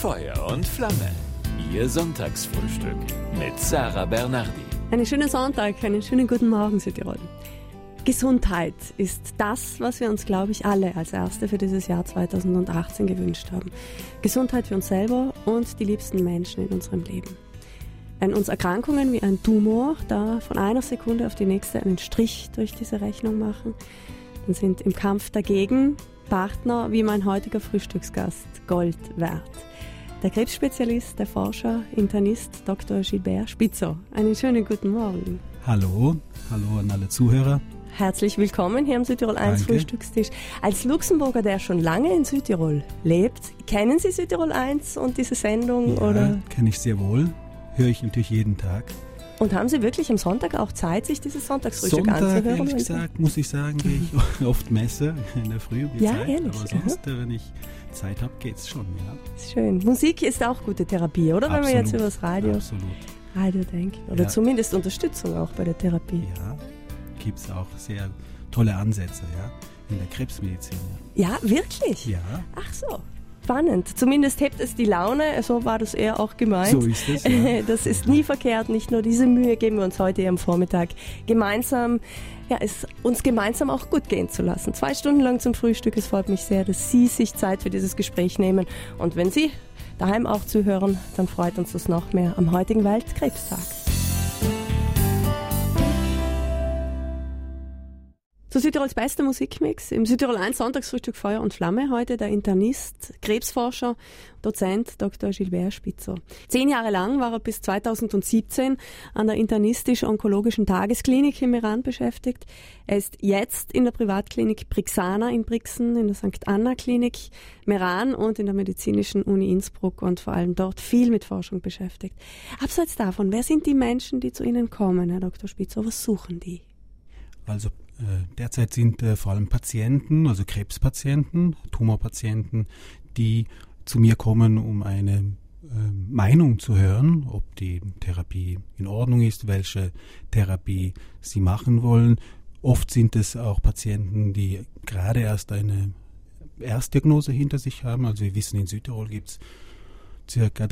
Feuer und Flamme. Ihr Sonntagsfrühstück mit Sarah Bernardi. Einen schönen Sonntag, einen schönen guten Morgen, Südtirol. Gesundheit ist das, was wir uns, glaube ich, alle als Erste für dieses Jahr 2018 gewünscht haben. Gesundheit für uns selber und die liebsten Menschen in unserem Leben. Wenn uns Erkrankungen wie ein Tumor da von einer Sekunde auf die nächste einen Strich durch diese Rechnung machen, dann sind im Kampf dagegen Partner wie mein heutiger Frühstücksgast Gold wert. Der Krebsspezialist, der Forscher, Internist Dr. Gilbert Spitzer. Einen schönen guten Morgen. Hallo an alle Zuhörer. Herzlich willkommen hier am Südtirol 1 Frühstückstisch. Als Luxemburger, der schon lange in Südtirol lebt, kennen Sie Südtirol 1 und diese Sendung? Ja, kenne ich sehr wohl. Höre ich natürlich jeden Tag. Und haben Sie wirklich am Sonntag auch Zeit, sich dieses Sonntagsfrühstück anzuhören? Ehrlich gesagt, muss ich sagen, gehe ich oft Messe in der Früh um die Zeit. Ehrlich? Aber sonst, wenn ich Zeit habe, geht's schon. Ja. Schön. Musik ist auch gute Therapie, oder? Absolut. Wenn wir jetzt über das Radio denken. Oder zumindest Unterstützung auch bei der Therapie. Ja, gibt es auch sehr tolle Ansätze in der Krebsmedizin. Ja, wirklich? Ja. Ach so. Spannend. Zumindest hebt es die Laune, so war das eher auch gemeint. So ist es, ja. Das ist nie verkehrt, nicht nur diese Mühe geben wir uns heute am Vormittag gemeinsam, es uns gemeinsam auch gut gehen zu lassen. 2 Stunden lang zum Frühstück, es freut mich sehr, dass Sie sich Zeit für dieses Gespräch nehmen. Und wenn Sie daheim auch zuhören, dann freut uns das noch mehr am heutigen Weltkrebstag. Zu Südtirols bester Musikmix im Südtirol 1 Sonntagsfrühstück Feuer und Flamme. Heute der Internist, Krebsforscher, Dozent Dr. Gilbert Spitzer. 10 Jahre lang war er bis 2017 an der internistisch-onkologischen Tagesklinik in Meran beschäftigt. Er ist jetzt in der Privatklinik Brixana in Brixen, in der St. Anna Klinik Meran und in der Medizinischen Uni Innsbruck und vor allem dort viel mit Forschung beschäftigt. Abseits davon, wer sind die Menschen, die zu Ihnen kommen, Herr Dr. Spitzer? Was suchen die? Also derzeit sind vor allem Patienten, also Krebspatienten, Tumorpatienten, die zu mir kommen, um eine Meinung zu hören, ob die Therapie in Ordnung ist, welche Therapie sie machen wollen. Oft sind es auch Patienten, die gerade erst eine Erstdiagnose hinter sich haben. Also wir wissen, in Südtirol gibt es ca.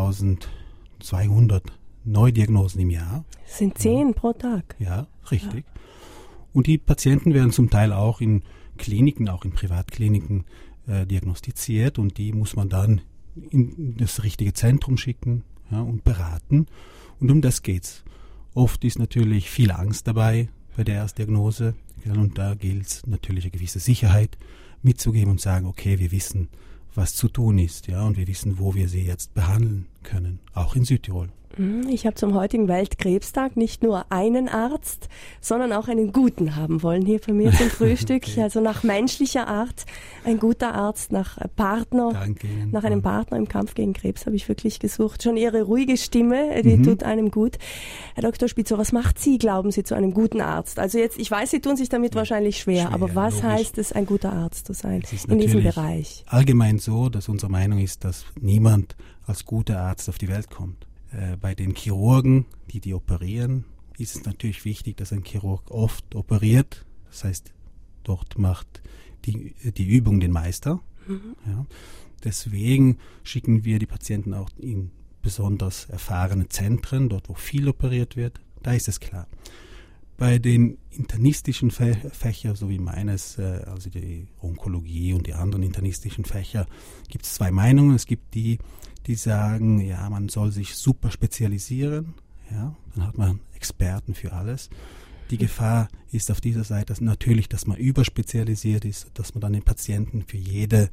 3200 Neudiagnosen im Jahr. Das sind 10 pro Tag. Ja, richtig. Ja. Und die Patienten werden zum Teil auch in Kliniken, auch in Privatkliniken diagnostiziert und die muss man dann in das richtige Zentrum schicken und beraten. Und um das geht's. Oft ist natürlich viel Angst dabei bei der Erstdiagnose und da gilt es natürlich eine gewisse Sicherheit mitzugeben und sagen, okay, wir wissen, was zu tun ist, und wir wissen, wo wir sie jetzt behandeln können, auch in Südtirol. Ich habe zum heutigen Weltkrebstag nicht nur einen Arzt, sondern auch einen guten haben wollen hier bei mir zum Frühstück. Okay. Also nach menschlicher Art ein guter Arzt, nach Partner, nach einem Partner im Kampf gegen Krebs habe ich wirklich gesucht. Schon Ihre ruhige Stimme, die tut einem gut. Herr Dr. Spitzer, was macht Sie, glauben Sie, zu einem guten Arzt? Also jetzt, ich weiß, Sie tun sich damit wahrscheinlich schwer, aber was heißt es, ein guter Arzt zu sein in diesem Bereich? Allgemein so, dass unsere Meinung ist, dass niemand als guter Arzt auf die Welt kommt. Bei den Chirurgen, die operieren, ist es natürlich wichtig, dass ein Chirurg oft operiert. Das heißt, dort macht die Übung den Meister. Ja. Deswegen schicken wir die Patienten auch in besonders erfahrene Zentren, dort wo viel operiert wird. Da ist es klar. Bei den internistischen Fächern, so wie meines, also die Onkologie und die anderen internistischen Fächer, gibt es 2 Meinungen. Es gibt die sagen, man soll sich super spezialisieren, dann hat man Experten für alles. Die Gefahr ist auf dieser Seite natürlich, dass man überspezialisiert ist, dass man dann den Patienten für jede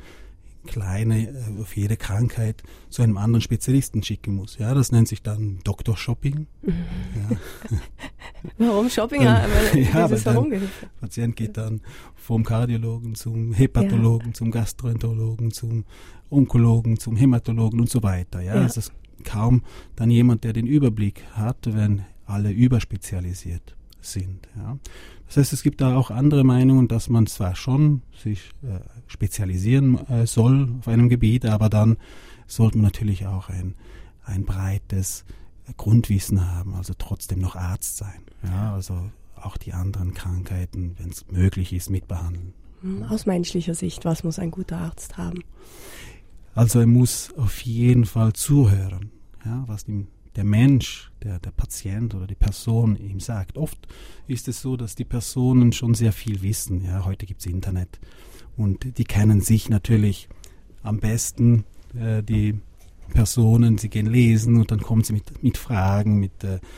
Krankheit zu einem anderen Spezialisten schicken muss. Ja, das nennt sich dann Doktor-Shopping. Ja. Warum Shopping? Der Patient geht dann vom Kardiologen zum Hepatologen, zum Gastroenterologen, zum Onkologen, zum Hämatologen und so weiter. Ja, es ist kaum dann jemand, der den Überblick hat, wenn alle überspezialisiert sind. Ja. Das heißt, es gibt da auch andere Meinungen, dass man zwar schon sich spezialisieren soll auf einem Gebiet, aber dann sollte man natürlich auch ein breites Grundwissen haben, also trotzdem noch Arzt sein. Ja, also auch die anderen Krankheiten, wenn es möglich ist, mitbehandeln. Aus menschlicher Sicht, was muss ein guter Arzt haben? Also er muss auf jeden Fall zuhören, ja, was der Mensch, der Patient oder die Person ihm sagt. Oft ist es so, dass die Personen schon sehr viel wissen. Ja, heute gibt es Internet und die kennen sich natürlich am besten, die Personen, sie gehen lesen und dann kommen sie mit Fragen, mit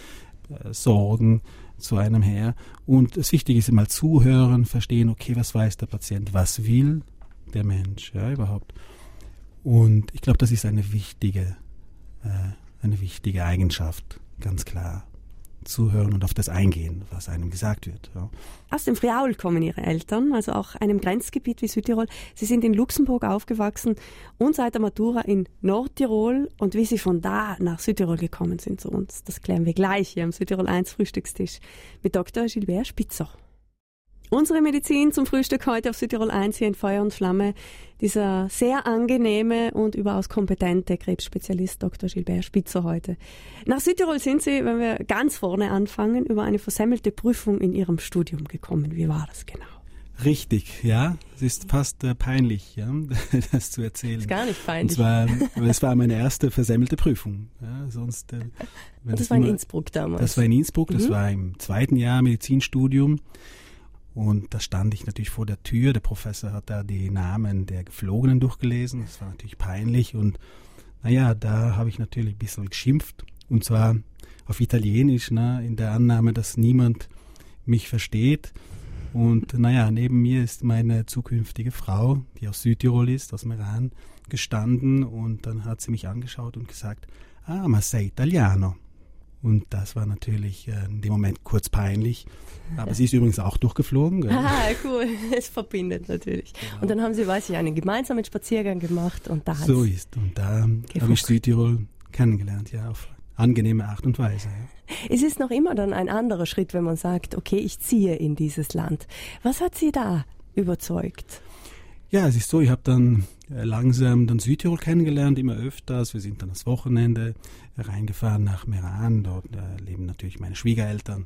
Sorgen zu einem her. Und das Wichtige ist immer zuhören, verstehen, okay, was weiß der Patient, was will der Mensch, ja, überhaupt. Und ich glaube, das ist eine wichtige Eigenschaft, ganz klar. Zuhören und auf das eingehen, was einem gesagt wird. Ja. Aus dem Friaul kommen Ihre Eltern, also auch einem Grenzgebiet wie Südtirol. Sie sind in Luxemburg aufgewachsen und seit der Matura in Nordtirol. Und wie Sie von da nach Südtirol gekommen sind zu uns, das klären wir gleich hier am Südtirol 1 Frühstückstisch mit Dr. Gilbert Spitzer. Unsere Medizin zum Frühstück heute auf Südtirol 1 hier in Feuer und Flamme. Dieser sehr angenehme und überaus kompetente Krebsspezialist Dr. Gilbert Spitzer heute. Nach Südtirol sind Sie, wenn wir ganz vorne anfangen, über eine versemmelte Prüfung in Ihrem Studium gekommen. Wie war das genau? Richtig, ja. Es ist fast peinlich, ja, das zu erzählen. Ist gar nicht peinlich. Es war meine erste versemmelte Prüfung. Ja, sonst, und das war in Innsbruck damals? Das war in Innsbruck, das war im 2. Jahr Medizinstudium. Und da stand ich natürlich vor der Tür. Der Professor hat da die Namen der Geflogenen durchgelesen. Das war natürlich peinlich. Und naja, da habe ich natürlich ein bisschen geschimpft. Und zwar auf Italienisch, ne, in der Annahme, dass niemand mich versteht. Und naja, neben mir ist meine zukünftige Frau, die aus Südtirol ist, aus Meran, gestanden. Und dann hat sie mich angeschaut und gesagt, ma sei italiano. Und das war natürlich in dem Moment kurz peinlich. Aber sie ist übrigens auch durchgeflogen. Cool. Es verbindet natürlich. Genau. Und dann haben Sie, weiß ich, einen gemeinsamen Spaziergang gemacht. Und da so ist. Und da habe ich Südtirol kennengelernt, ja, auf angenehme Art und Weise. Ja. Es ist noch immer dann ein anderer Schritt, wenn man sagt, okay, ich ziehe in dieses Land. Was hat Sie da überzeugt? Ja, es ist so, ich habe dann langsam dann Südtirol kennengelernt, immer öfters. Wir sind dann das Wochenende reingefahren nach Meran. Dort leben natürlich meine Schwiegereltern.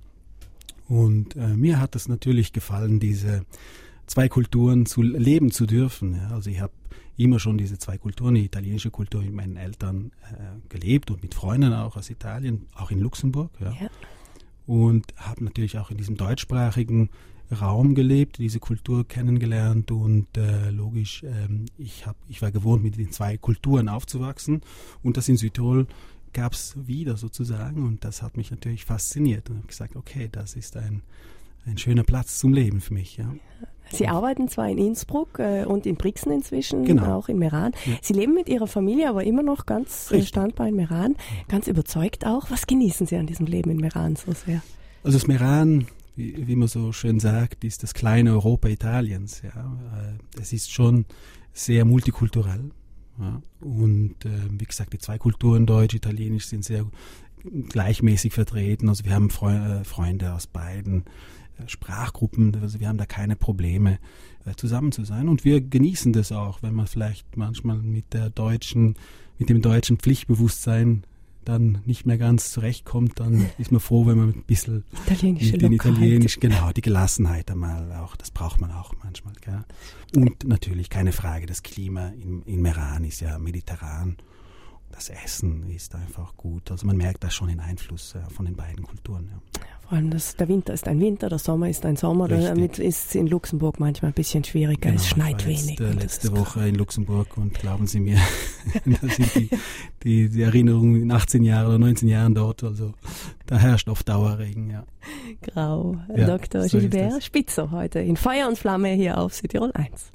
Und mir hat es natürlich gefallen, diese zwei Kulturen leben zu dürfen. Ja. Also ich habe immer schon diese zwei Kulturen, die italienische Kultur mit meinen Eltern gelebt und mit Freunden auch aus Italien, auch in Luxemburg. Ja. Ja. Und habe natürlich auch in diesem deutschsprachigen Raum gelebt, diese Kultur kennengelernt und logisch, ich war gewohnt, mit den zwei Kulturen aufzuwachsen und das in Südtirol gab es wieder sozusagen und das hat mich natürlich fasziniert und habe gesagt, okay, das ist ein schöner Platz zum Leben für mich. Ja. Sie arbeiten zwar in Innsbruck und in Brixen inzwischen, genau. Auch in Meran. Ja. Sie leben mit Ihrer Familie aber immer noch ganz standbar in Meran, ganz überzeugt auch. Was genießen Sie an diesem Leben in Meran so sehr? Also das Meran, wie man so schön sagt, ist das kleine Europa Italiens. Ja. Es ist schon sehr multikulturell. Ja. Und wie gesagt, die zwei Kulturen, Deutsch, Italienisch, sind sehr gleichmäßig vertreten. Also wir haben Freunde aus beiden Sprachgruppen, also wir haben da keine Probleme, zusammen zu sein. Und wir genießen das auch, wenn man vielleicht manchmal mit dem deutschen Pflichtbewusstsein dann nicht mehr ganz zurechtkommt, dann ist man froh, wenn man ein bisschen Italienisch, genau, die Gelassenheit einmal auch, das braucht man auch manchmal. Gell? Und natürlich keine Frage, das Klima in Meran ist ja mediterran. Das Essen ist einfach gut. Also man merkt da schon den Einfluss von den beiden Kulturen. Ja. Vor allem der Winter ist ein Winter, der Sommer ist ein Sommer. Damit ist es in Luxemburg manchmal ein bisschen schwieriger. Genau, es schneit wenig. Letzte Woche in Luxemburg und glauben Sie mir, da sind die Erinnerungen in 18 Jahren oder 19 Jahren dort. Also da herrscht oft Dauerregen. Ja. Grau. Ja, Dr. So Gilbert Spitzer heute in Feuer und Flamme hier auf Südtirol 1.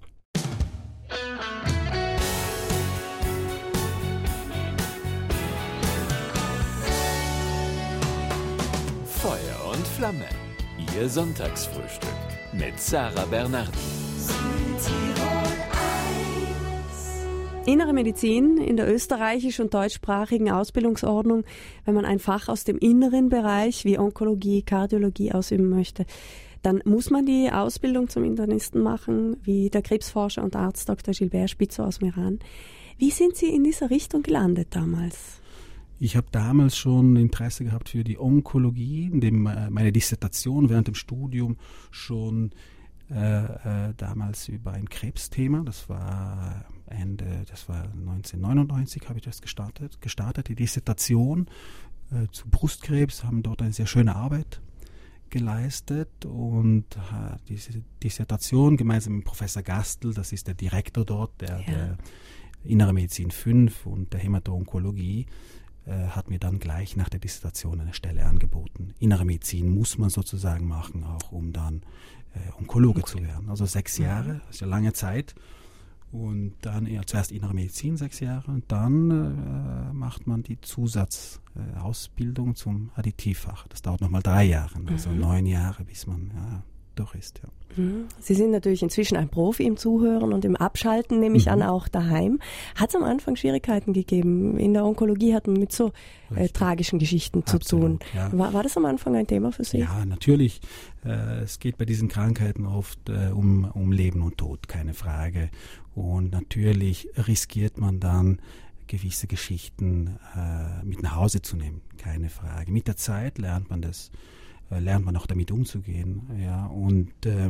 Feuer und Flamme, Ihr Sonntagsfrühstück mit Sarah Bernardi. Innere Medizin in der österreichisch- und deutschsprachigen Ausbildungsordnung, wenn man ein Fach aus dem inneren Bereich wie Onkologie, Kardiologie ausüben möchte, dann muss man die Ausbildung zum Internisten machen, wie der Krebsforscher und Arzt Dr. Gilbert Spitzer aus Meran. Wie sind Sie in dieser Richtung gelandet damals? Ich habe damals schon Interesse gehabt für die Onkologie, indem meine Dissertation während dem Studium schon damals über ein Krebsthema, das war das war 1999, habe ich das gestartet, die Dissertation zu Brustkrebs, haben dort eine sehr schöne Arbeit geleistet und diese Dissertation gemeinsam mit Professor Gastl, das ist der Direktor dort, der Innere Medizin 5 und der Hämato-Onkologie, hat mir dann gleich nach der Dissertation eine Stelle angeboten. Innere Medizin muss man sozusagen machen, auch um dann Onkologe zu werden. Also 6 Jahre, das ist ja lange Zeit. Und dann zuerst Innere Medizin 6 Jahre und dann macht man die Zusatzausbildung zum Additivfach. Das dauert nochmal 3 Jahre, also 9 Jahre, bis man durch ist. Ja. Sie sind natürlich inzwischen ein Profi im Zuhören und im Abschalten, nehme ich an, auch daheim. Hat es am Anfang Schwierigkeiten gegeben? In der Onkologie hatten mit so tragischen Geschichten zu tun. Ja. War das am Anfang ein Thema für Sie? Ja, natürlich. Es geht bei diesen Krankheiten oft um Leben und Tod, keine Frage. Und natürlich riskiert man dann, gewisse Geschichten mit nach Hause zu nehmen, keine Frage. Mit der Zeit lernt man auch damit umzugehen. Ja? Und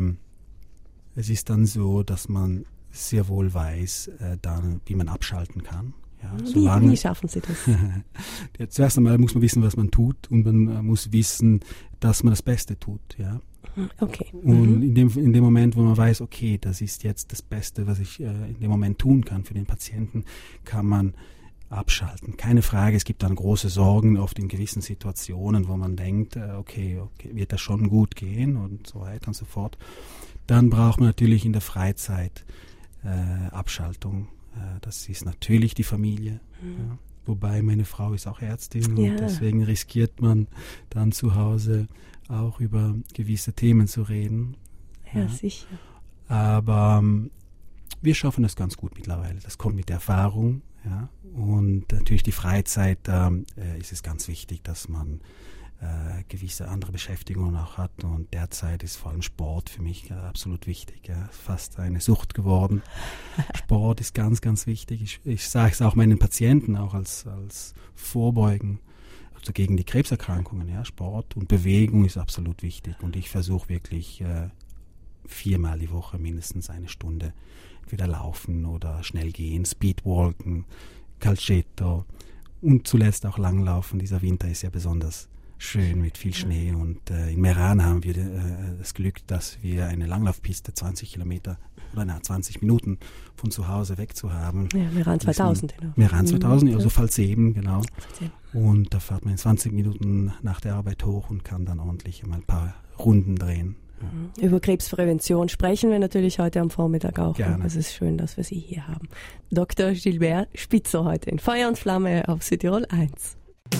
es ist dann so, dass man sehr wohl weiß, wie man abschalten kann. Ja? Wie schaffen Sie das? Ja, zuerst einmal muss man wissen, was man tut und man muss wissen, dass man das Beste tut. Ja? Okay. Und in dem Moment, wo man weiß, okay, das ist jetzt das Beste, was ich in dem Moment tun kann für den Patienten, kann man abschalten. Keine Frage, es gibt dann große Sorgen oft in gewissen Situationen, wo man denkt, okay, wird das schon gut gehen und so weiter und so fort. Dann braucht man natürlich in der Freizeit Abschaltung. Das ist natürlich die Familie. Ja. Wobei meine Frau ist auch Ärztin und deswegen riskiert man dann zu Hause auch über gewisse Themen zu reden. Ja, sicher. Aber wir schaffen das ganz gut mittlerweile. Das kommt mit der Erfahrung. Ja, und natürlich die Freizeit, ist es ganz wichtig, dass man gewisse andere Beschäftigungen auch hat. Und derzeit ist vor allem Sport für mich absolut wichtig. Ja. Fast eine Sucht geworden. Sport ist ganz, ganz wichtig. Ich sage es auch meinen Patienten, auch als Vorbeugen, also gegen die Krebserkrankungen. Ja. Sport und Bewegung ist absolut wichtig. Und ich versuche wirklich 4-mal die Woche mindestens eine Stunde entweder laufen oder schnell gehen, Speedwalken, Calcetto und zuletzt auch Langlaufen. Dieser Winter ist ja besonders schön mit viel Schnee und in Meran haben wir das Glück, dass wir eine Langlaufpiste 20 Minuten von zu Hause weg zu haben. Ja, Meran 2000. Genau. Meran 2000, also Pfalzeben, genau. Und da fährt man in 20 Minuten nach der Arbeit hoch und kann dann ordentlich mal ein paar Runden drehen. Über Krebsprävention sprechen wir natürlich heute am Vormittag auch. Gerne. Es ist schön, dass wir Sie hier haben. Dr. Gilbert Spitzer heute in Feuer und Flamme auf Südtirol 1.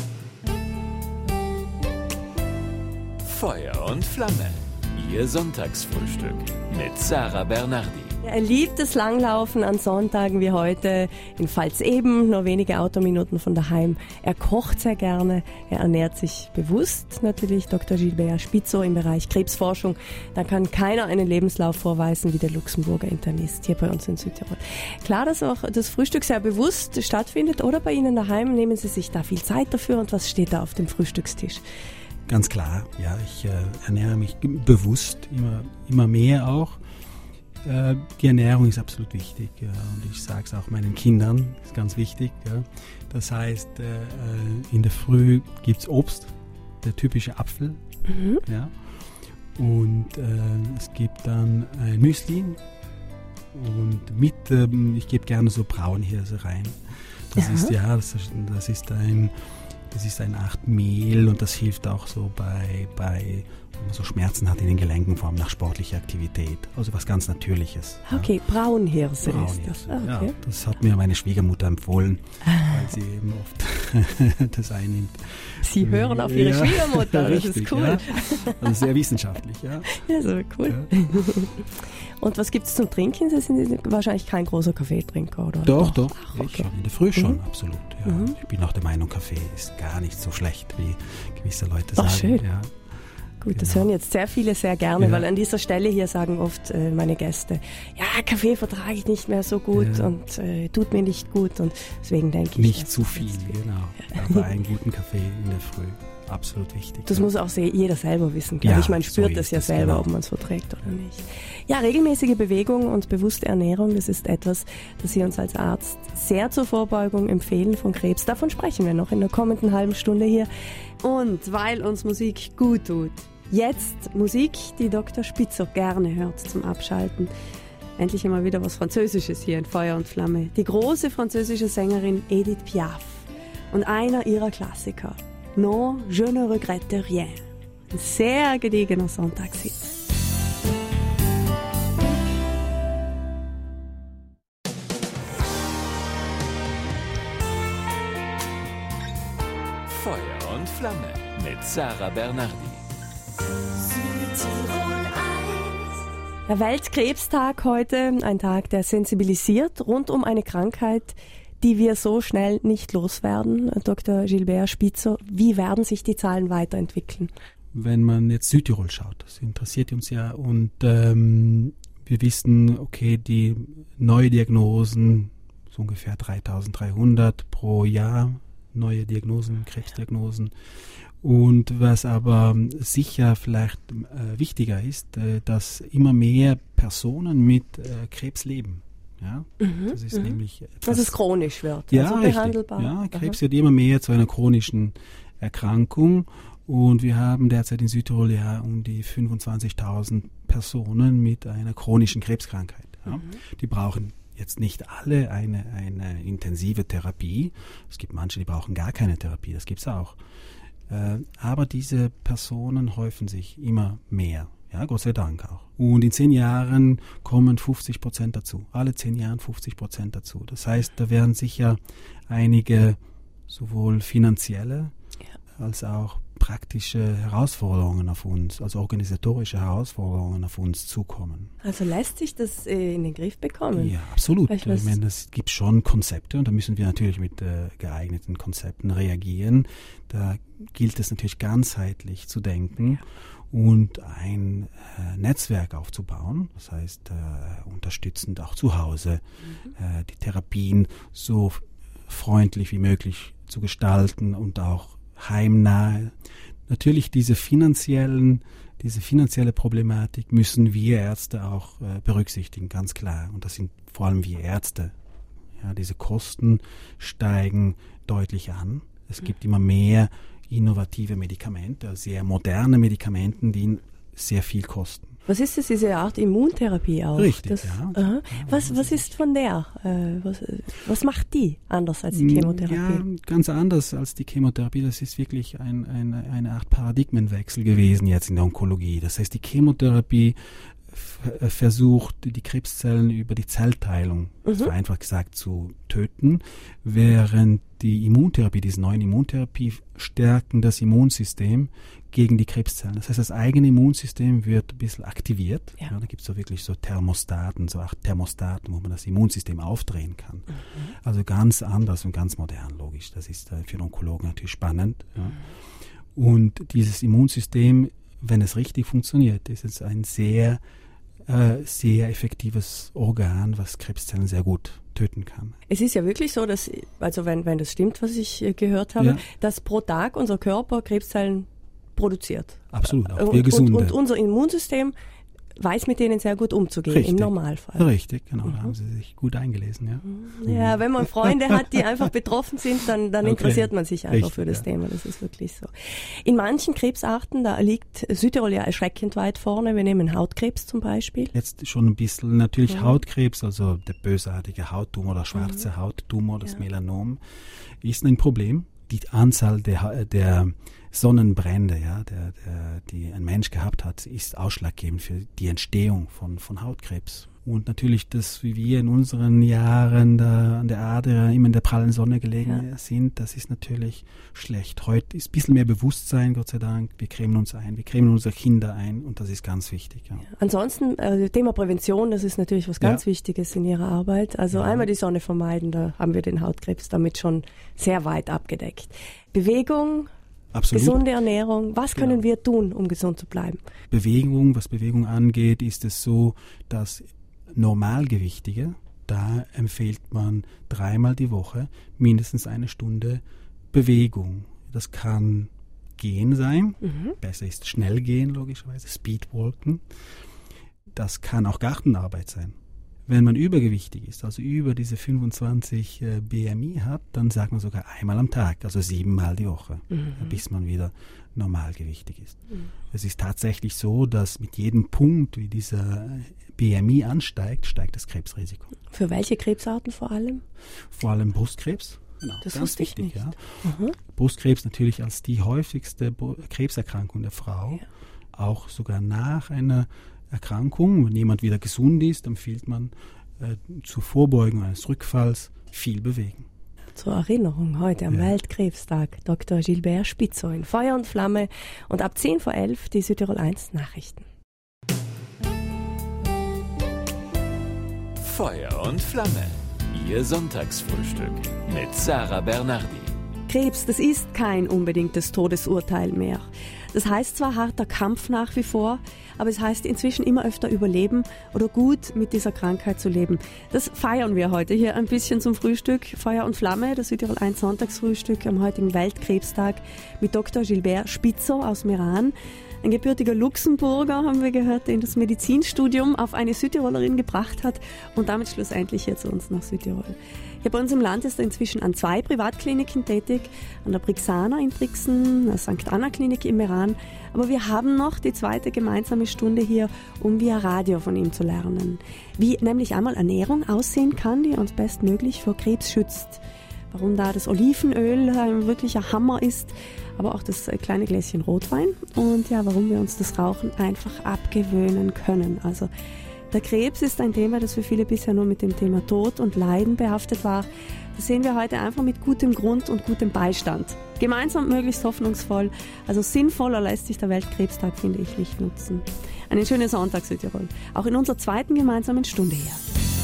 Feuer und Flamme, Ihr Sonntagsfrühstück mit Sarah Bernardi. Er liebt das Langlaufen an Sonntagen wie heute in Pfalzeben, nur wenige Autominuten von daheim. Er kocht sehr gerne, er ernährt sich bewusst. Natürlich Dr. Gilbert Spitzer im Bereich Krebsforschung. Da kann keiner einen Lebenslauf vorweisen wie der Luxemburger Internist hier bei uns in Südtirol. Klar, dass auch das Frühstück sehr bewusst stattfindet oder bei Ihnen daheim. Nehmen Sie sich da viel Zeit dafür und was steht da auf dem Frühstückstisch? Ganz klar, ja, ich ernähre mich bewusst, immer mehr auch. Die Ernährung ist absolut wichtig, ja, und ich sage es auch meinen Kindern, ist ganz wichtig. Ja. Das heißt, in der Früh gibt es Obst, der typische Apfel, ja, und es gibt dann ein Müsli und ich gebe gerne so Braunhirse rein. Das ist eine Art Mehl und das hilft auch so bei wenn man so Schmerzen hat in den Gelenken, vor allem nach sportlicher Aktivität. Also was ganz Natürliches. Okay, ja. Braunhirse ist das. Okay. Ja, das hat mir meine Schwiegermutter empfohlen, weil sie eben oft das einnimmt. Sie hören auf Ihre Schwiegermutter, das richtig, ist cool. Ja. Also sehr wissenschaftlich, ja. Ja, so cool. Ja. Und was gibt es zum Trinken? Sie sind wahrscheinlich kein großer Kaffeetrinker, oder? Doch. Ach, okay. In der Früh schon, absolut. Ja. Ich bin auch der Meinung, Kaffee ist gar nicht so schlecht, wie gewisse Leute sagen. Schön. Ja. Gut, das hören jetzt sehr viele sehr gerne, weil an dieser Stelle hier sagen oft meine Gäste, ja, Kaffee vertrage ich nicht mehr so gut und tut mir nicht gut und deswegen denke ich. Nicht zu viel, genau. Aber einen guten Kaffee in der Früh, absolut wichtig. Das muss auch jeder selber wissen, glaube ich. Man spürt das ja selber, ob man es verträgt oder nicht. Ja, regelmäßige Bewegung und bewusste Ernährung, das ist etwas, das Sie uns als Arzt sehr zur Vorbeugung empfehlen von Krebs. Davon sprechen wir noch in der kommenden halben Stunde hier. Und weil uns Musik gut tut, jetzt Musik, die Dr. Spitzer gerne hört zum Abschalten. Endlich einmal wieder was Französisches hier in Feuer und Flamme. Die große französische Sängerin Edith Piaf und einer ihrer Klassiker, Non, je ne regrette rien. Ein sehr gediegener Sonntagshit. Feuer und Flamme mit Sarah Bernardi. Der Weltkrebstag heute, ein Tag, der sensibilisiert rund um eine Krankheit, die wir so schnell nicht loswerden. Dr. Gilbert Spitzer, wie werden sich die Zahlen weiterentwickeln? Wenn man jetzt Südtirol schaut, das interessiert uns ja, und wir wissen, okay, die neue Diagnosen, so ungefähr 3300 pro Jahr, neue Diagnosen, Krebsdiagnosen. Und was aber sicher vielleicht wichtiger ist, dass immer mehr Personen mit Krebs leben. Ja? Das ist nämlich etwas, dass es chronisch wird, ja, also behandelbar. Ja, Krebs wird immer mehr zu einer chronischen Erkrankung. Und wir haben derzeit in Südtirol ja um die 25.000 Personen mit einer chronischen Krebskrankheit. Ja? Die brauchen jetzt nicht alle eine intensive Therapie. Es gibt manche, die brauchen gar keine Therapie, das gibt es auch. Aber diese Personen häufen sich immer mehr. Ja, Gott sei Dank auch. Und in 10 Jahren kommen 50% dazu. Alle 10 Jahren 50% dazu. Das heißt, da werden sicher einige sowohl finanzielle als auch praktische Herausforderungen auf uns, also organisatorische Herausforderungen auf uns zukommen. Also lässt sich das in den Griff bekommen? Ja, absolut. Ich meine, es gibt schon Konzepte und da müssen wir natürlich mit geeigneten Konzepten reagieren. Da gilt es natürlich ganzheitlich zu denken und ein Netzwerk aufzubauen. Das heißt, unterstützend auch zu Hause die Therapien so freundlich wie möglich zu gestalten und auch heimnahe. Natürlich diese finanzielle Problematik müssen wir Ärzte auch berücksichtigen, ganz klar. Und das sind vor allem wir Ärzte. Ja, diese Kosten steigen deutlich an. Es gibt immer mehr innovative Medikamente, sehr moderne Medikamente, die sehr viel kosten. Was ist das, diese Art Immuntherapie auch? Richtig, ja. Was ist von der? Was macht die anders als die Chemotherapie? Ja, ganz anders als die Chemotherapie. Das ist wirklich eine Art Paradigmenwechsel gewesen jetzt in der Onkologie. Das heißt, die Chemotherapie versucht, die Krebszellen über die Zellteilung, vereinfacht gesagt, zu töten, während die Immuntherapie, diese neuen Immuntherapie, stärken das Immunsystem gegen die Krebszellen. Das heißt, das eigene Immunsystem wird ein bisschen aktiviert. Ja, da gibt es so wirklich so Thermostaten, wo man das Immunsystem aufdrehen kann. Also ganz anders und ganz modern, logisch. Das ist für den Onkologen natürlich spannend. Ja. Und dieses Immunsystem, wenn es richtig funktioniert, ist es ein sehr effektives Organ, was Krebszellen sehr gut töten kann. Es ist ja wirklich so, dass, also wenn das stimmt, was ich gehört habe, dass pro Tag unser Körper Krebszellen produziert. Absolut, auch wir Gesunde. Und unser Immunsystem weiß mit denen sehr gut umzugehen, richtig, im Normalfall. Richtig, genau, da haben Sie sich gut eingelesen. Ja, ja, wenn man Freunde hat, die einfach betroffen sind, dann interessiert man sich einfach für das Thema, das ist wirklich so. In manchen Krebsarten, da liegt Südtirol ja erschreckend weit vorne, wir nehmen Hautkrebs zum Beispiel. Jetzt schon ein bisschen, natürlich Hautkrebs, also der bösartige Hauttumor, der schwarze Hauttumor, das Melanom, ist ein Problem. Die Anzahl der Sonnenbrände, die ein Mensch gehabt hat, ist ausschlaggebend für die Entstehung von Hautkrebs. Und natürlich, dass wir in unseren Jahren da an der Erde immer in der prallen Sonne gelegen sind, das ist natürlich schlecht. Heute ist ein bisschen mehr Bewusstsein, Gott sei Dank. Wir cremen uns ein, wir cremen unsere Kinder ein und das ist ganz wichtig. Ja. Ansonsten, Thema Prävention, das ist natürlich was ganz Wichtiges in Ihrer Arbeit. Also einmal die Sonne vermeiden, da haben wir den Hautkrebs damit schon sehr weit abgedeckt. Bewegung, absolut. Gesunde Ernährung. Was können wir tun, um gesund zu bleiben? Was Bewegung angeht, ist es so, dass Normalgewichtige, da empfiehlt man 3-mal die Woche mindestens 1 Stunde Bewegung. Das kann Gehen sein. Besser ist schnell gehen, logischerweise, Speedwalken. Das kann auch Gartenarbeit sein. Wenn man übergewichtig ist, also über diese 25 BMI hat, dann sagt man sogar einmal am Tag, also 7-mal die Woche, bis man wieder normalgewichtig ist. Es ist tatsächlich so, dass mit jedem Punkt, wie dieser BMI ansteigt, steigt das Krebsrisiko. Für welche Krebsarten vor allem? Vor allem Brustkrebs. Genau, das ganz wusste ich wichtig, nicht. ja. Brustkrebs natürlich als die häufigste Krebserkrankung der Frau, auch sogar nach einer Erkrankung. Wenn jemand wieder gesund ist, empfiehlt man zur Vorbeugung eines Rückfalls viel bewegen. Zur Erinnerung heute am Weltkrebstag Dr. Gilbert Spitzo in Feuer und Flamme und ab 10:11 die Südtirol 1 Nachrichten. Feuer und Flamme. Ihr Sonntagsfrühstück mit Sarah Bernardi. Krebs, das ist kein unbedingtes Todesurteil mehr. Das heißt zwar harter Kampf nach wie vor, aber es heißt inzwischen immer öfter überleben oder gut mit dieser Krankheit zu leben. Das feiern wir heute hier ein bisschen zum Frühstück. Feuer und Flamme, das Südtirol 1 Sonntagsfrühstück am heutigen Weltkrebstag mit Dr. Gilbert Spitzo aus Meran. Ein gebürtiger Luxemburger, haben wir gehört, der das Medizinstudium auf eine Südtirolerin gebracht hat und damit schlussendlich hier zu uns nach Südtirol. Ja, bei uns im Land ist er inzwischen an 2 Privatkliniken tätig, an der Brixana in Brixen, der St. Anna Klinik in Meran. Aber wir haben noch die zweite gemeinsame Stunde hier, um via Radio von ihm zu lernen. Wie nämlich einmal Ernährung aussehen kann, die uns bestmöglich vor Krebs schützt. Warum da das Olivenöl ein wirklicher Hammer ist, aber auch das kleine Gläschen Rotwein. Und ja, warum wir uns das Rauchen einfach abgewöhnen können. Also der Krebs ist ein Thema, das für viele bisher nur mit dem Thema Tod und Leiden behaftet war. Das sehen wir heute einfach mit gutem Grund und gutem Beistand. Gemeinsam möglichst hoffnungsvoll. Also sinnvoller lässt sich der Weltkrebstag, finde ich, nicht nutzen. Einen schönen Sonntag, Südtirol. Auch in unserer zweiten gemeinsamen Stunde hier.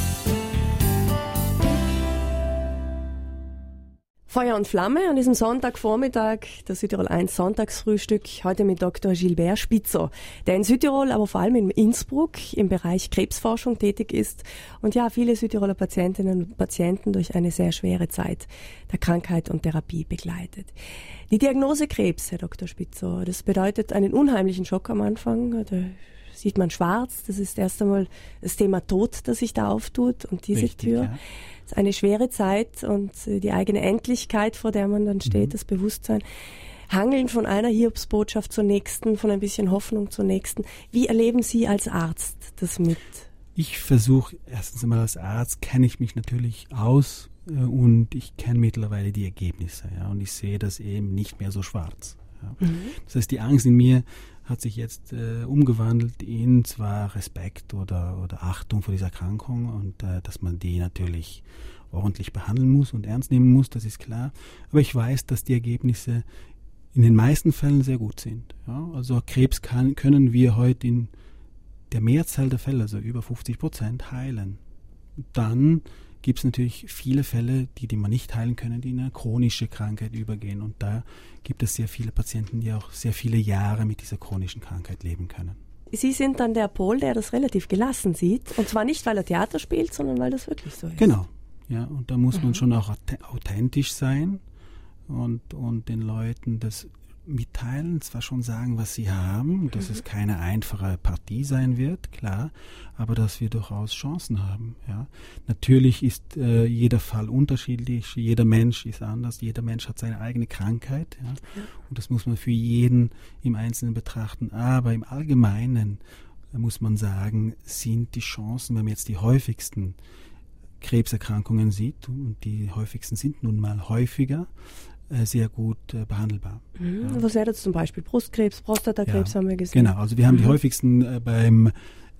Feuer und Flamme an diesem Sonntagvormittag, das Südtirol 1 Sonntagsfrühstück, heute mit Dr. Gilbert Spitzo, der in Südtirol, aber vor allem in Innsbruck im Bereich Krebsforschung tätig ist und ja, viele Südtiroler Patientinnen und Patienten durch eine sehr schwere Zeit der Krankheit und Therapie begleitet. Die Diagnose Krebs, Herr Dr. Spitzo, das bedeutet einen unheimlichen Schock am Anfang, da sieht man schwarz, das ist erst einmal das Thema Tod, das sich da auftut und diese Richtig, Tür. ja. Es ist eine schwere Zeit und die eigene Endlichkeit, vor der man dann steht, das Bewusstsein. Hangeln von einer Hiobsbotschaft zur nächsten, von ein bisschen Hoffnung zur nächsten. Wie erleben Sie als Arzt das mit? Ich versuche, erstens einmal als Arzt kenne ich mich natürlich aus und ich kenne mittlerweile die Ergebnisse. Ja, und ich sehe das eben nicht mehr so schwarz. Ja. Das heißt, die Angst in mir hat sich jetzt umgewandelt in zwar Respekt oder Achtung vor dieser Erkrankung und dass man die natürlich ordentlich behandeln muss und ernst nehmen muss, das ist klar. Aber ich weiß, dass die Ergebnisse in den meisten Fällen sehr gut sind. Ja? Also Krebs können wir heute in der Mehrzahl der Fälle, also über 50%, heilen. Dann gibt es natürlich viele Fälle, die man nicht heilen können, die in eine chronische Krankheit übergehen. Und da gibt es sehr viele Patienten, die auch sehr viele Jahre mit dieser chronischen Krankheit leben können. Sie sind dann der Pol, der das relativ gelassen sieht. Und zwar nicht, weil er Theater spielt, sondern weil das wirklich so ist. Genau. Ja, und da muss man schon auch authentisch sein und den Leuten das mitteilen, zwar schon sagen, was sie haben, dass es keine einfache Partie sein wird, klar, aber dass wir durchaus Chancen haben. Ja. Natürlich ist jeder Fall unterschiedlich, jeder Mensch ist anders, jeder Mensch hat seine eigene Krankheit, ja. Und das muss man für jeden im Einzelnen betrachten, aber im Allgemeinen muss man sagen, sind die Chancen, wenn man jetzt die häufigsten Krebserkrankungen sieht, und die häufigsten sind nun mal häufiger, sehr gut behandelbar. Ja. Was wäre das zum Beispiel? Brustkrebs, Prostatakrebs haben wir gesehen. Genau, also wir haben die häufigsten beim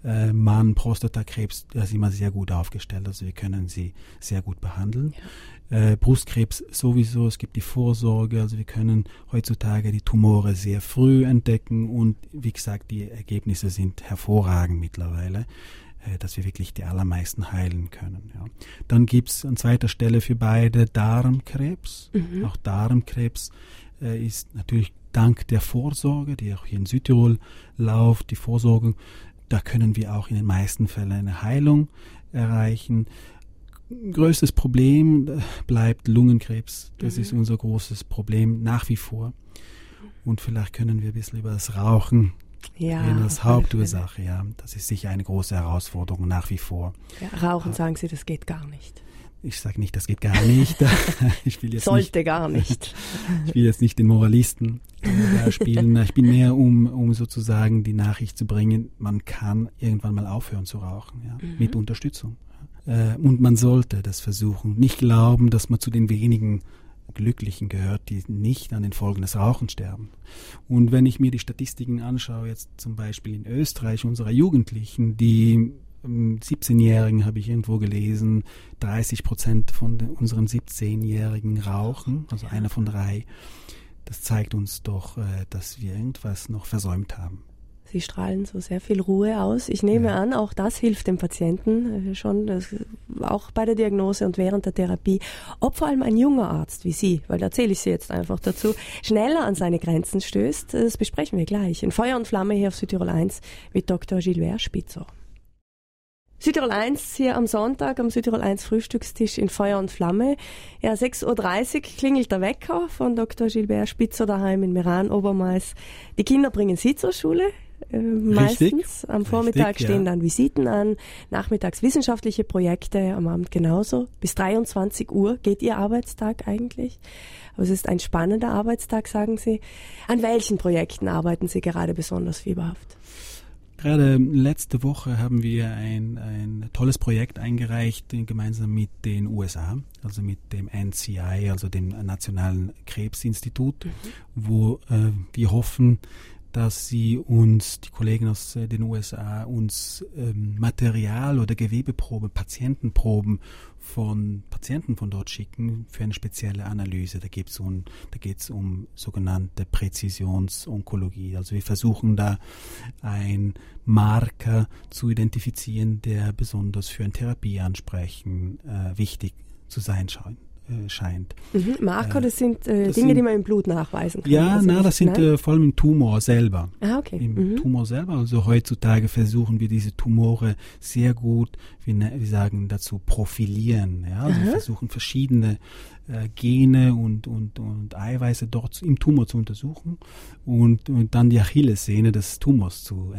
Mann Prostatakrebs, da sind wir sehr gut aufgestellt, also wir können sie sehr gut behandeln. Ja. Brustkrebs sowieso, es gibt die Vorsorge, also wir können heutzutage die Tumore sehr früh entdecken und wie gesagt, die Ergebnisse sind hervorragend mittlerweile, dass wir wirklich die allermeisten heilen können. Ja. Dann gibt es an zweiter Stelle für beide Darmkrebs. Auch Darmkrebs ist natürlich dank der Vorsorge, die auch hier in Südtirol läuft, die Vorsorge, da können wir auch in den meisten Fällen eine Heilung erreichen. Größtes Problem bleibt Lungenkrebs. Das ist unser großes Problem nach wie vor. Und vielleicht können wir ein bisschen über das Rauchen reden als Hauptursache. Ja. Das ist sicher eine große Herausforderung nach wie vor. Ja, Rauchen, sagen Sie, das geht gar nicht. Ich sage nicht, das geht gar nicht. Ich will jetzt gar nicht. Ich will jetzt nicht den Moralisten spielen. Ich bin mehr, um sozusagen die Nachricht zu bringen, man kann irgendwann mal aufhören zu rauchen, ja, mit Unterstützung. Und man sollte das versuchen. Nicht glauben, dass man zu den wenigen Glücklichen gehört, die nicht an den Folgen des Rauchens sterben. Und wenn ich mir die Statistiken anschaue, jetzt zum Beispiel in Österreich, unserer Jugendlichen, die 17-Jährigen, habe ich irgendwo gelesen, 30% von unseren 17-Jährigen rauchen, also einer von 3. Das zeigt uns doch, dass wir irgendwas noch versäumt haben. Sie strahlen so sehr viel Ruhe aus. Ich nehme an, auch das hilft dem Patienten schon, auch bei der Diagnose und während der Therapie. Ob vor allem ein junger Arzt wie Sie, weil da erzähle ich Sie jetzt einfach dazu, schneller an seine Grenzen stößt, das besprechen wir gleich. In Feuer und Flamme hier auf Südtirol 1 mit Dr. Gilbert Spitzer. Südtirol 1 hier am Sonntag, am Südtirol 1 Frühstückstisch in Feuer und Flamme. Ja, 6.30 Uhr klingelt der Wecker von Dr. Gilbert Spitzer daheim in Meran, Obermais. Die Kinder bringen Sie zur Schule. Meistens. Am Vormittag stehen dann Visiten an, nachmittags wissenschaftliche Projekte, am Abend genauso. Bis 23 Uhr geht Ihr Arbeitstag eigentlich. Aber es ist ein spannender Arbeitstag, sagen Sie. An welchen Projekten arbeiten Sie gerade besonders fieberhaft? Gerade letzte Woche haben wir ein tolles Projekt eingereicht, gemeinsam mit den USA, also mit dem NCI, also dem Nationalen Krebsinstitut, wo wir hoffen, dass sie uns, die Kollegen aus den USA, uns Material oder Gewebeproben, Patientenproben von Patienten von dort schicken für eine spezielle Analyse. Da geht's um sogenannte Präzisionsonkologie. Also wir versuchen da einen Marker zu identifizieren, der besonders für ein Therapieansprechen wichtig zu sein scheint. Marker, das sind Dinge, die man im Blut nachweisen kann. Ja, das sind vor allem im Tumor selber. Ah, okay. Im Tumor selber. Also heutzutage versuchen wir diese Tumore sehr gut, wir sagen dazu profilieren. Ja? Also wir versuchen verschiedene Gene und Eiweiße dort im Tumor zu untersuchen und dann die Achillessehne des Tumors zu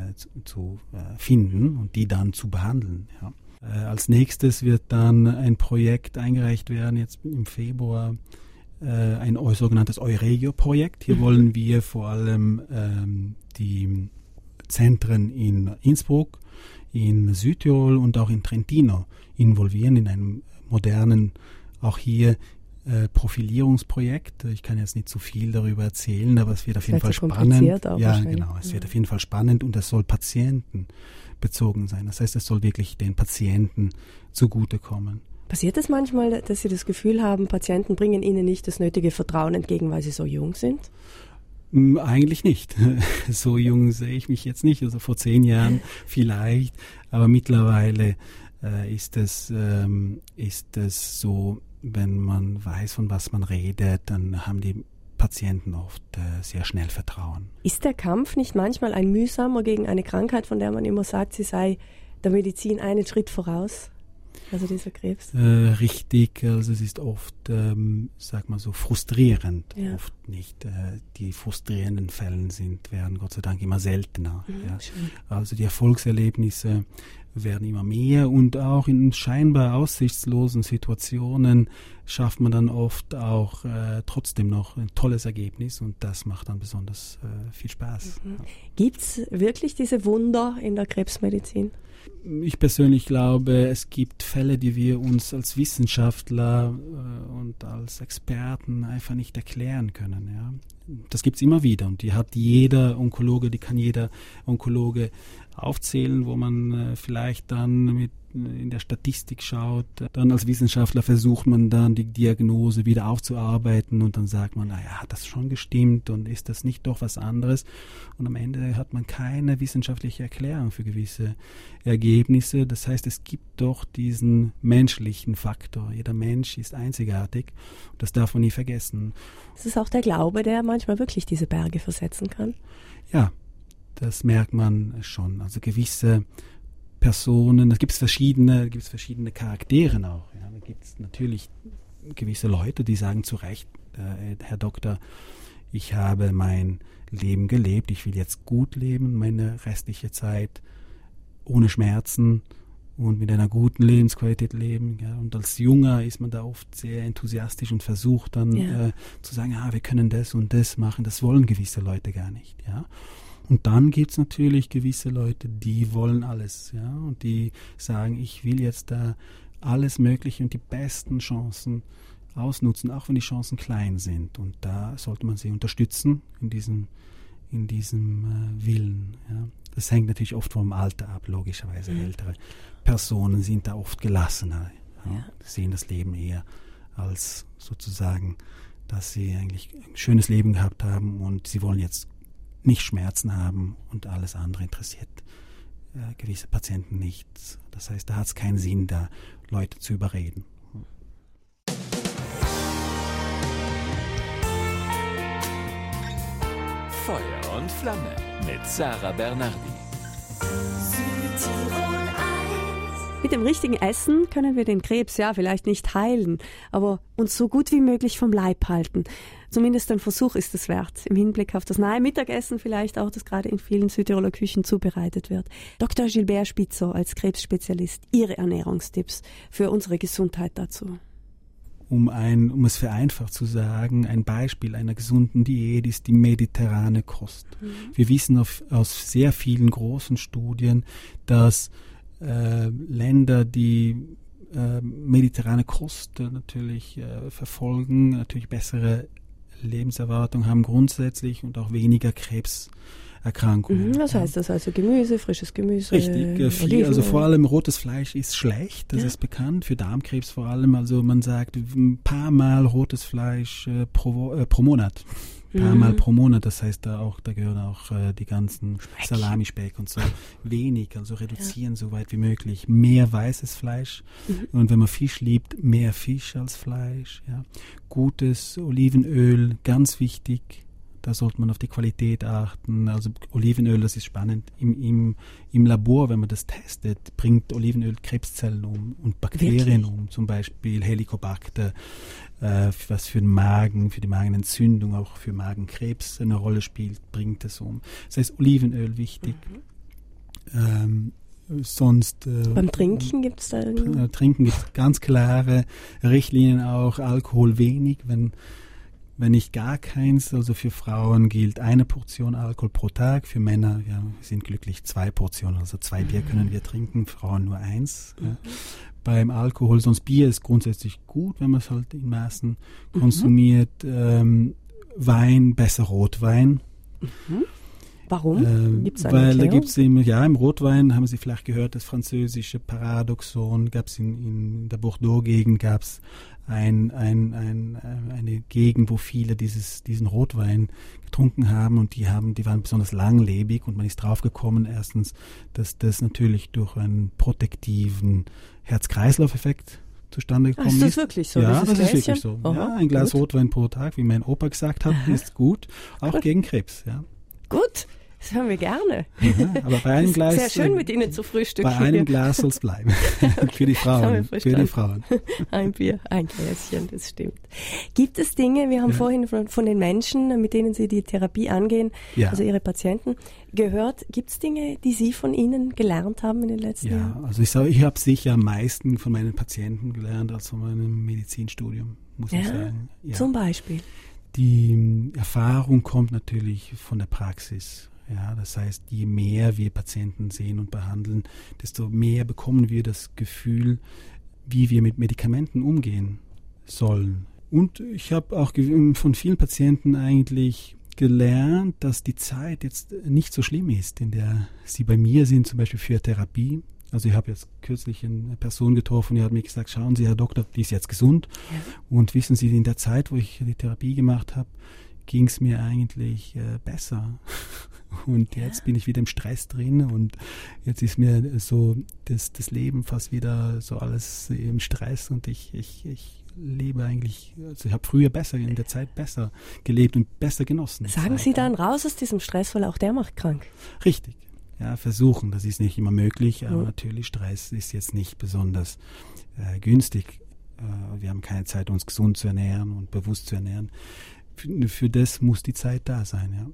finden und die dann zu behandeln. Ja. Als nächstes wird dann ein Projekt eingereicht werden, jetzt im Februar, ein sogenanntes Euregio-Projekt. Hier wollen wir vor allem die Zentren in Innsbruck, in Südtirol und auch in Trentino involvieren in einem modernen, auch hier Profilierungsprojekt. Ich kann jetzt nicht zu viel darüber erzählen, aber es wird auf jeden Fall spannend. Ja, genau. Es wird auf jeden Fall spannend und es soll patientenbezogen sein. Das heißt, es soll wirklich den Patienten zugutekommen. Passiert es manchmal, dass Sie das Gefühl haben, Patienten bringen Ihnen nicht das nötige Vertrauen entgegen, weil sie so jung sind? Eigentlich nicht. So jung sehe ich mich jetzt nicht. Also vor 10 Jahren vielleicht, aber mittlerweile ist es so, wenn man weiß, von was man redet, dann haben die Patienten oft sehr schnell Vertrauen. Ist der Kampf nicht manchmal ein mühsamer gegen eine Krankheit, von der man immer sagt, sie sei der Medizin einen Schritt voraus? Also dieser Krebs? Richtig, also es ist oft, sag mal so, frustrierend. Ja. Oft nicht. Die frustrierenden Fälle werden Gott sei Dank immer seltener. Ja. Also die Erfolgserlebnisse werden immer mehr und auch in scheinbar aussichtslosen Situationen schafft man dann oft auch trotzdem noch ein tolles Ergebnis und das macht dann besonders viel Spaß. Ja. Gibt es wirklich diese Wunder in der Krebsmedizin? Ich persönlich glaube, es gibt Fälle, die wir uns als Wissenschaftler und als Experten einfach nicht erklären können. Ja. Das gibt es immer wieder und die kann jeder Onkologe aufzählen, wo man vielleicht dann in der Statistik schaut. Dann als Wissenschaftler versucht man dann die Diagnose wieder aufzuarbeiten und dann sagt man, naja, hat das schon gestimmt und ist das nicht doch was anderes? Und am Ende hat man keine wissenschaftliche Erklärung für gewisse Ergebnisse. Das heißt, es gibt doch diesen menschlichen Faktor. Jeder Mensch ist einzigartig. Das darf man nie vergessen. Das ist auch der Glaube, der manchmal wirklich diese Berge versetzen kann. Ja, das merkt man schon. Also gewisse Personen, da gibt es verschiedene Charaktere auch. Ja. Da gibt es natürlich gewisse Leute, die sagen zu Recht, Herr Doktor, ich habe mein Leben gelebt, ich will jetzt gut leben, meine restliche Zeit ohne Schmerzen und mit einer guten Lebensqualität leben. Ja. Und als Junger ist man da oft sehr enthusiastisch und versucht dann zu sagen, wir können das und das machen. Das wollen gewisse Leute gar nicht. Ja. Und dann gibt es natürlich gewisse Leute, die wollen alles. Ja. Und die sagen, ich will jetzt da alles Mögliche und die besten Chancen ausnutzen, auch wenn die Chancen klein sind. Und da sollte man sie unterstützen in diesem Willen. Ja. Das hängt natürlich oft vom Alter ab, logischerweise. Ältere Personen sind da oft gelassener, sehen das Leben eher als sozusagen, dass sie eigentlich ein schönes Leben gehabt haben und sie wollen jetzt nicht Schmerzen haben und alles andere interessiert gewisse Patienten nicht. Das heißt, da hat es keinen Sinn, da Leute zu überreden. Feuer und Flamme mit Sarah Bernardi. Mit dem richtigen Essen können wir den Krebs vielleicht nicht heilen, aber uns so gut wie möglich vom Leib halten. Zumindest ein Versuch ist es wert, im Hinblick auf das nahe Mittagessen vielleicht auch, das gerade in vielen Südtiroler Küchen zubereitet wird. Dr. Gilbert Spitzer als Krebsspezialist, Ihre Ernährungstipps für unsere Gesundheit dazu. Um es vereinfacht zu sagen, ein Beispiel einer gesunden Diät ist die mediterrane Kost. Wir wissen aus sehr vielen großen Studien, dass Länder, die mediterrane Kost natürlich verfolgen, natürlich bessere Lebenserwartung haben grundsätzlich und auch weniger Krebserkrankungen. Was heißt das? Also Gemüse, frisches Gemüse? Richtig, also vor allem rotes Fleisch ist schlecht, das ist bekannt, für Darmkrebs vor allem. Also man sagt ein paar Mal rotes Fleisch pro Monat. Ein paar Mal pro Monat, das heißt da gehören auch die ganzen Salamispeck und so wenig, also reduzieren so weit wie möglich. Mehr weißes Fleisch und wenn man Fisch liebt, mehr Fisch als Fleisch. Ja. Gutes Olivenöl, ganz wichtig. Da sollte man auf die Qualität achten. Also Olivenöl, das ist spannend. Im Labor, wenn man das testet, bringt Olivenöl Krebszellen um und Bakterien um. Zum Beispiel Helicobacter, was für den Magen, für die Magenentzündung, auch für Magenkrebs eine Rolle spielt, bringt es um. Das heißt, Olivenöl wichtig. Sonst beim Trinken gibt es da irgendwie? Trinken gibt es ganz klare Richtlinien auch. Alkohol wenig, wenn nicht gar keins, also für Frauen gilt 1 Portion Alkohol pro Tag, für Männer, sind glücklich 2 Portionen, also 2 Bier können wir trinken, Frauen nur 1. Ja. Beim Alkohol, sonst Bier ist grundsätzlich gut, wenn man es halt in Maßen konsumiert. Wein, besser Rotwein. Warum? Gibt's eine Weil Erklärung? da gibt es im Rotwein, haben Sie vielleicht gehört, das französische Paradoxon, gab es in der Bordeaux-Gegend, gab es eine Gegend, wo viele diesen Rotwein getrunken haben und die waren besonders langlebig und man ist draufgekommen, erstens, dass das natürlich durch einen protektiven Herz-Kreislauf-Effekt zustande gekommen ist. Ist das wirklich so? Ja, das ist Gläschen? wirklich so. Aha, Ja, ein Glas gut. Rotwein pro Tag, wie mein Opa gesagt hat, ist gut, auch gegen Krebs. Ja. Gut, das hören wir gerne. Ja, aber bei einem Glas, Sehr schön mit Ihnen zu frühstücken. bei einem Glas soll es bleiben. Für die Frauen. haben wir Für die verstanden. Frauen. Ein Bier, ein Gläschen, das stimmt. Gibt es Dinge, wir haben vorhin von den Menschen, mit denen Sie die Therapie angehen, Ja. also Ihre Patienten, gehört, gibt es Dinge, die Sie von ihnen gelernt haben in den letzten Jahren? Ja, also ich habe sicher am meisten von meinen Patienten gelernt als von meinem Medizinstudium, muss ich sagen. Ja. Zum Beispiel? Die Erfahrung kommt natürlich von der Praxis. Ja, das heißt, je mehr wir Patienten sehen und behandeln, desto mehr bekommen wir das Gefühl, wie wir mit Medikamenten umgehen sollen. Und ich habe auch von vielen Patienten eigentlich gelernt, dass die Zeit jetzt nicht so schlimm ist, in der sie bei mir sind, zum Beispiel für Therapie. Also ich habe jetzt kürzlich eine Person getroffen, die hat mir gesagt, schauen Sie, Herr Doktor, die ist jetzt gesund. Ja. Und wissen Sie, in der Zeit, wo ich die Therapie gemacht habe, ging es mir eigentlich besser. Und jetzt bin ich wieder im Stress drin und jetzt ist mir so das Leben fast wieder so alles im Stress und ich lebe eigentlich, also ich habe früher in der Zeit besser gelebt und besser genossen. Sagen Sie dann raus aus diesem Stress, weil auch der macht krank. Richtig. Ja, versuchen. Das ist nicht immer möglich, aber natürlich Stress ist jetzt nicht besonders günstig. Wir haben keine Zeit, uns gesund zu ernähren und bewusst zu ernähren. für das muss die Zeit da sein, ja.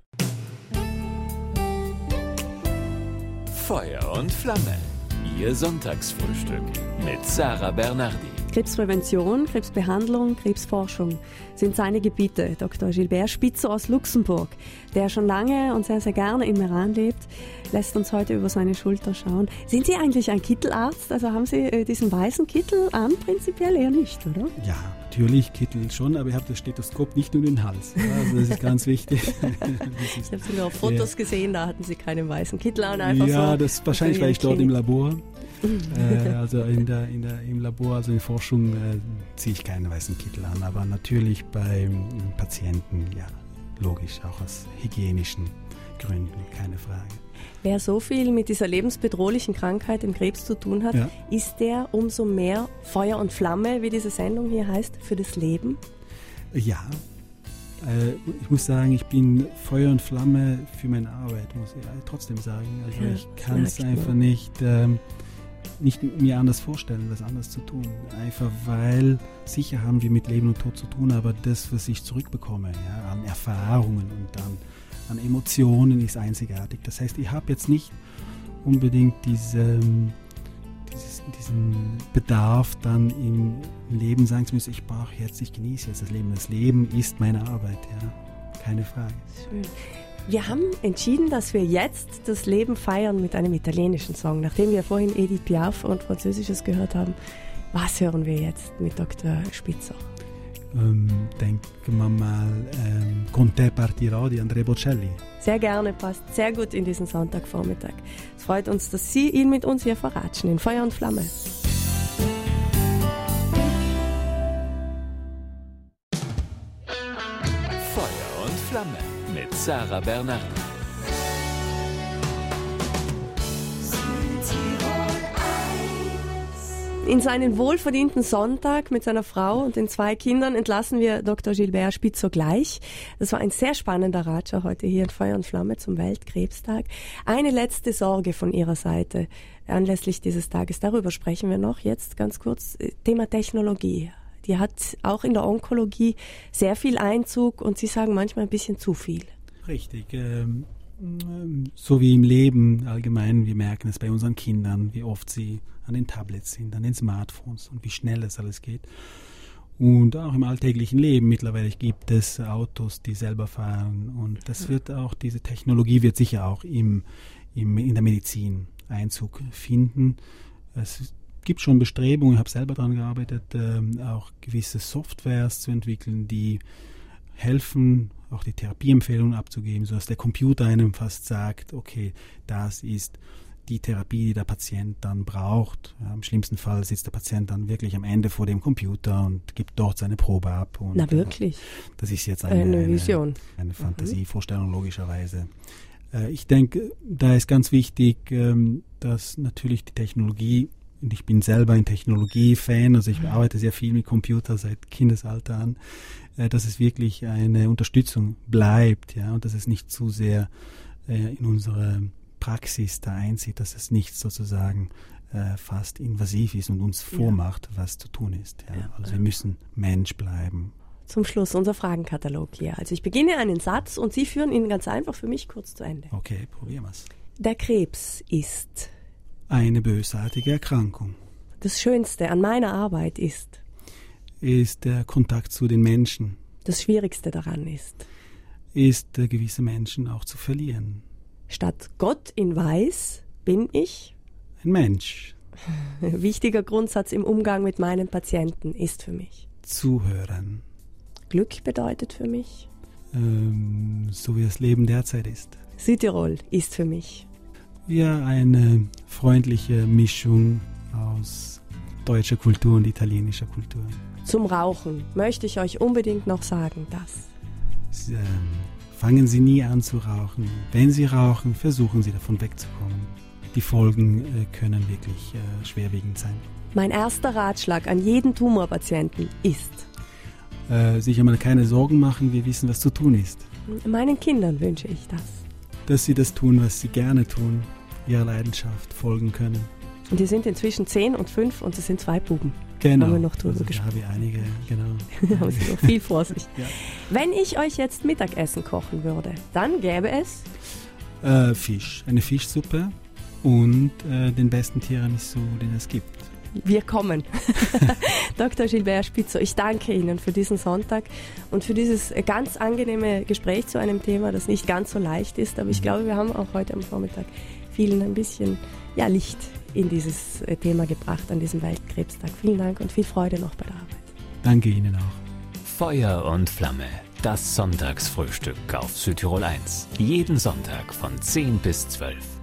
Feuer und Flamme. Ihr Sonntagsfrühstück mit Sarah Bernardi. Krebsprävention, Krebsbehandlung, Krebsforschung sind seine Gebiete. Dr. Gilbert Spitzer aus Luxemburg, der schon lange und sehr, sehr gerne in Meran lebt, lässt uns heute über seine Schulter schauen. Sind Sie eigentlich ein Kittelarzt? Also haben Sie diesen weißen Kittel an? Prinzipiell eher nicht, oder? Ja, natürlich Kittel schon, aber ich habe das Stethoskop nicht nur den Hals. Ja, also das ist ganz wichtig. Ich habe Sie nur auf Fotos gesehen, da hatten Sie keinen weißen Kittel an. Einfach ja, so das wahrscheinlich war ich dort im Labor. Also im Labor, also in Forschung ziehe ich keinen weißen Kittel an, aber natürlich beim Patienten, ja, logisch, auch aus hygienischen Gründen, keine Frage. Wer so viel mit dieser lebensbedrohlichen Krankheit, dem Krebs, zu tun hat, ja, ist der umso mehr Feuer und Flamme, wie diese Sendung hier heißt, für das Leben? Ja, ich muss sagen, ich bin Feuer und Flamme für meine Arbeit, muss ich trotzdem sagen. Also ja, ich kann es einfach nicht mir anders vorstellen, was anders zu tun. Einfach weil, sicher haben wir mit Leben und Tod zu tun, aber das, was ich zurückbekomme, ja, an Erfahrungen und an Emotionen, ist einzigartig. Das heißt, ich habe jetzt nicht unbedingt diesen Bedarf dann im Leben sagen zu müssen, ich genieße jetzt das Leben. Das Leben ist meine Arbeit, ja, keine Frage. Schön. Wir haben entschieden, dass wir jetzt das Leben feiern mit einem italienischen Song. Nachdem wir vorhin Edith Piaf und Französisches gehört haben, was hören wir jetzt mit Dr. Spitzer? Denken wir mal Con te partirò di Andrea Bocelli. Sehr gerne, passt sehr gut in diesen Sonntagvormittag. Es freut uns, dass Sie ihn mit uns hier verratschen in Feuer und Flamme. Feuer und Flamme mit Sarah Bernardi. In seinen wohlverdienten Sonntag mit seiner Frau und den 2 Kindern entlassen wir Dr. Gilbert Spitzer gleich. Das war ein sehr spannender Ratschau heute hier in Feuer und Flamme zum Weltkrebstag. Eine letzte Sorge von Ihrer Seite anlässlich dieses Tages, darüber sprechen wir noch jetzt ganz kurz. Thema Technologie. Die hat auch in der Onkologie sehr viel Einzug und Sie sagen manchmal ein bisschen zu viel. Richtig. So wie im Leben allgemein, wir merken es bei unseren Kindern, wie oft sie an den Tablets sind, an den Smartphones und wie schnell das alles geht. Und auch im alltäglichen Leben mittlerweile gibt es Autos, die selber fahren, und das wird auch, diese Technologie wird sicher auch in der Medizin Einzug finden. Es gibt schon Bestrebungen, ich habe selber daran gearbeitet, auch gewisse Softwares zu entwickeln, die helfen, auch die Therapieempfehlungen abzugeben, sodass der Computer einem fast sagt, okay, das ist die Therapie, die der Patient dann braucht. Ja, im schlimmsten Fall sitzt der Patient dann wirklich am Ende vor dem Computer und gibt dort seine Probe ab. Und, na wirklich? Das ist jetzt eine Vision. Eine Fantasievorstellung logischerweise. Ich denke, da ist ganz wichtig, dass natürlich die Technologie, und ich bin selber ein Technologie-Fan, also ich arbeite sehr viel mit Computer seit Kindesalter an, dass es wirklich eine Unterstützung bleibt, ja, und dass es nicht zu sehr in unsere Praxis da einzieht, dass es nicht sozusagen fast invasiv ist und uns vormacht, was zu tun ist. Ja. Also wir müssen Mensch bleiben. Zum Schluss unser Fragenkatalog hier. Also ich beginne einen Satz und Sie führen ihn ganz einfach für mich kurz zu Ende. Okay, probieren wir es. Der Krebs ist eine bösartige Erkrankung. Das Schönste an meiner Arbeit ist der Kontakt zu den Menschen. Das Schwierigste daran ist gewisse Menschen auch zu verlieren. Statt Gott in Weiß bin ich ein Mensch. Wichtiger Grundsatz im Umgang mit meinen Patienten ist für mich Zuhören. Glück bedeutet für mich so wie das Leben derzeit ist. Südtirol ist für mich eine freundliche Mischung aus deutscher Kultur und italienischer Kultur. Zum Rauchen möchte ich euch unbedingt noch sagen, dass fangen Sie nie an zu rauchen. Wenn Sie rauchen, versuchen Sie davon wegzukommen. Die Folgen können wirklich schwerwiegend sein. Mein erster Ratschlag an jeden Tumorpatienten ist sich einmal keine Sorgen machen, wir wissen, was zu tun ist. Meinen Kindern wünsche ich das. Dass sie das tun, was sie gerne tun, ihrer Leidenschaft folgen können. Und die sind inzwischen 10 und 5 und es sind 2 Buben. Genau. Haben wir noch drüber Da gesprochen. habe ich einige, genau. Da haben sie noch viel vor sich. Ja. Wenn ich euch jetzt Mittagessen kochen würde, dann gäbe es Fisch, eine Fischsuppe und den besten Tiramisu, den es gibt. Wir kommen. Dr. Gilbert Spitzer, ich danke Ihnen für diesen Sonntag und für dieses ganz angenehme Gespräch zu einem Thema, das nicht ganz so leicht ist, aber ich glaube, wir haben auch heute am Vormittag vielen ein bisschen Licht in dieses Thema gebracht an diesem Weltkrebstag. Vielen Dank und viel Freude noch bei der Arbeit. Danke Ihnen auch. Feuer und Flamme, das Sonntagsfrühstück auf Südtirol 1. Jeden Sonntag von 10 bis 12.